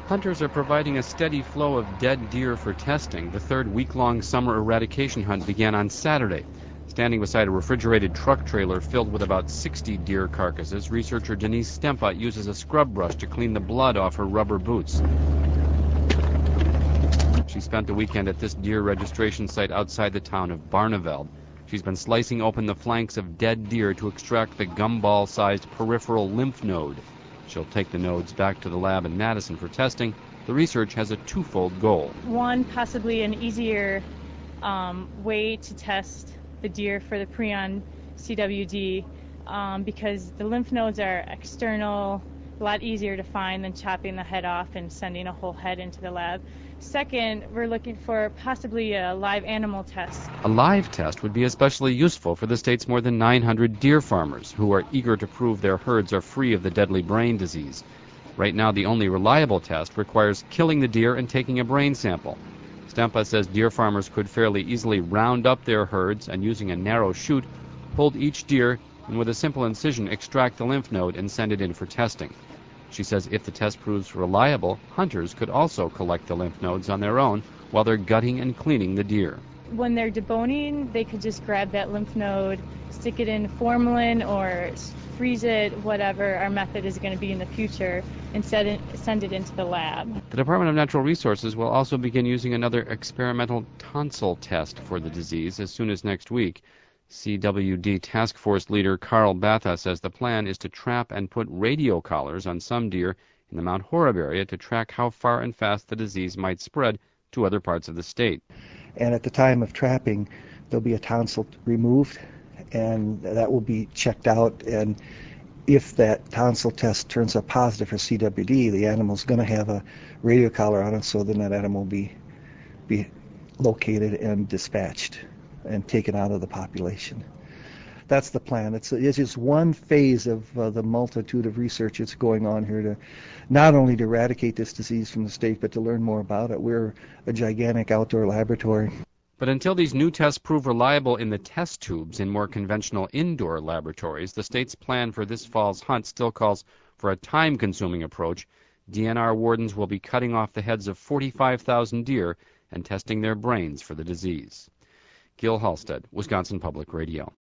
Hunters are providing a steady flow of dead deer for testing. The third week-long summer eradication hunt began on Saturday. Standing beside a refrigerated truck trailer filled with about 60 deer carcasses, researcher Denise Stempa uses a scrub brush to clean the blood off her rubber boots. She spent the weekend at this deer registration site outside the town of Barneveld. She's been slicing open the flanks of dead deer to extract the gumball-sized peripheral lymph node. She'll take the nodes back to the lab in Madison for testing. The research has a twofold goal. One, possibly an easier way to test the deer for the prion CWD because the lymph nodes are external, a lot easier to find than chopping the head off and sending a whole head into the lab. Second, we're looking for possibly a live animal test. A live test would be especially useful for the state's more than 900 deer farmers who are eager to prove their herds are free of the deadly brain disease. Right now, the only reliable test requires killing the deer and taking a brain sample. Stempa says deer farmers could fairly easily round up their herds and, using a narrow chute, hold each deer and with a simple incision extract the lymph node and send it in for testing. She says if the test proves reliable, hunters could also collect the lymph nodes on their own while they're gutting and cleaning the deer. When they're deboning, they could just grab that lymph node, stick it in formalin or freeze it, whatever our method is going to be in the future, and send it into the lab. The Department of Natural Resources will also begin using another experimental tonsil test for the disease as soon as next week. CWD Task Force leader Carl Batha says the plan is to trap and put radio collars on some deer in the Mount Horeb area to track how far and fast the disease might spread to other parts of the state. And at the time of trapping, there'll be a tonsil removed, and that will be checked out. And if that tonsil test turns up positive for CWD, the animal's going to have a radio collar on it, so then that animal will be located and dispatched and taken out of the population. That's the plan. It's just one phase of the multitude of research that's going on here to not only to eradicate this disease from the state, but to learn more about it. We're a gigantic outdoor laboratory. But until these new tests prove reliable in the test tubes in more conventional indoor laboratories, the state's plan for this fall's hunt still calls for a time-consuming approach. DNR wardens will be cutting off the heads of 45,000 deer and testing their brains for the disease. Gil Halstead, Wisconsin Public Radio.